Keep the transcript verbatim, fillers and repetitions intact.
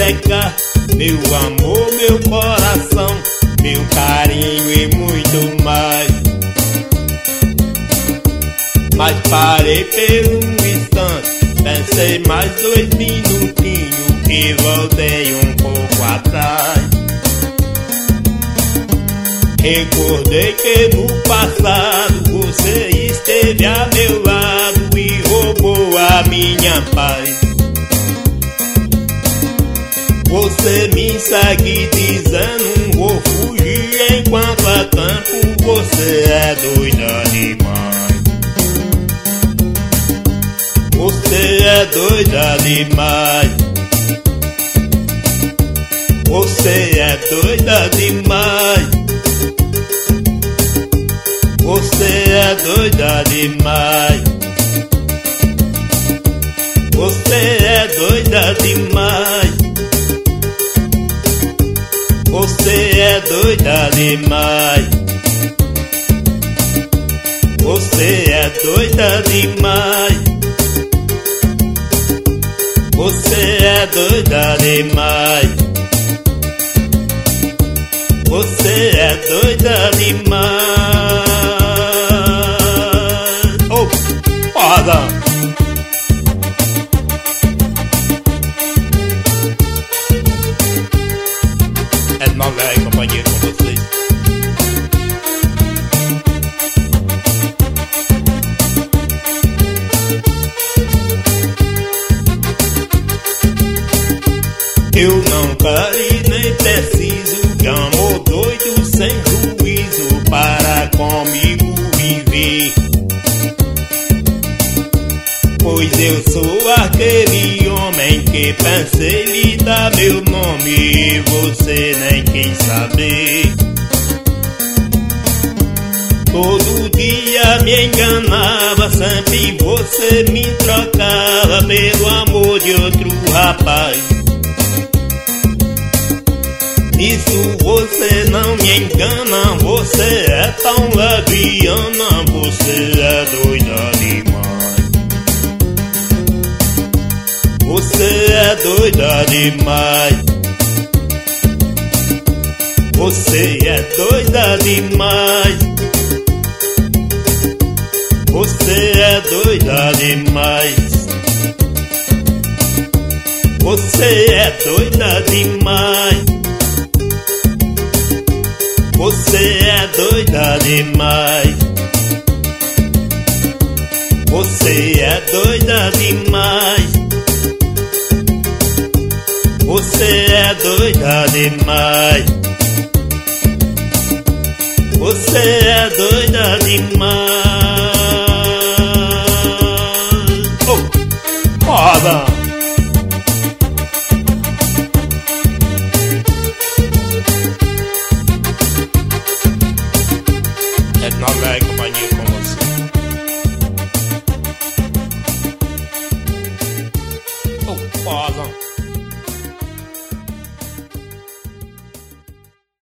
entregar meu amor, meu coração, meu carinho e muito mais. Mas parei por um instante, pensei mais dois minutinhos e voltei um pouco atrás. Recordei que no passado você esteve a meu lado e roubou a minha paz. Você me segue dizendo vou fugir, enquanto há tempo você é doida demais. Você é doida demais. Você é doida demais. Você é doida demais. Você é doida demais. Você é doida demais. Você é doida demais. Você é doida demais. Você é doida demais. Oh, foda! É nova aí, companheiro, com vocês. Eu não quero e nem preciso de amor doido sem juízo para comigo viver. Pois eu sou aquele homem que pensei lhe dar meu nome e você nem quis saber. Todo dia me enganava, sempre você me trocava pelo amor de outro rapaz. Isso você não me engana, você é tão leviana, você é doida demais. Você é doida demais. Você é doida demais. Você é doida demais. Você é doida demais. Você é doida demais. Você é doida demais. Você é doida demais. Você é doida demais. Oh, foda! É nova aí, companhia, com você.